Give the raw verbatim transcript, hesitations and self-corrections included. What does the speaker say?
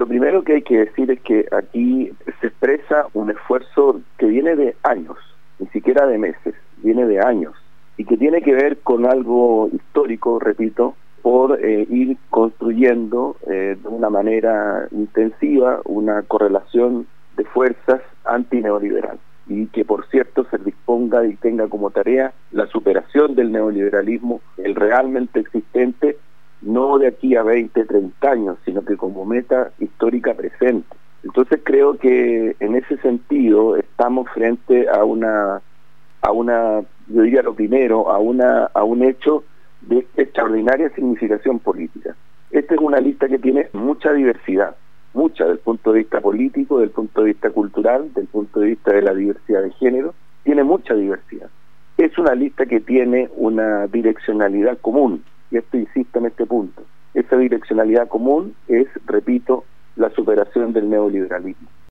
Lo primero que hay que decir es que aquí se expresa un esfuerzo que viene de años, ni siquiera de meses, viene de años, y que tiene que ver con algo histórico, repito, por eh, ir construyendo eh, de una manera intensiva una correlación de fuerzas antineoliberal, y que por cierto se disponga y tenga como tarea la superación del neoliberalismo, el realmente existente, no de aquí a veinte, treinta años, sino que como meta histórica presente. Entonces creo que en ese sentido estamos frente a una, a una, yo diría lo primero, a una, a un hecho de extraordinaria significación política. Esta es una lista que tiene mucha diversidad, mucha, del punto de vista político, del punto de vista cultural, del punto de vista de la diversidad de género, tiene mucha diversidad. Es una lista que tiene una direccionalidad común, y esto insisto en este punto. Esa direccionalidad común es, repito, la superación del neoliberalismo.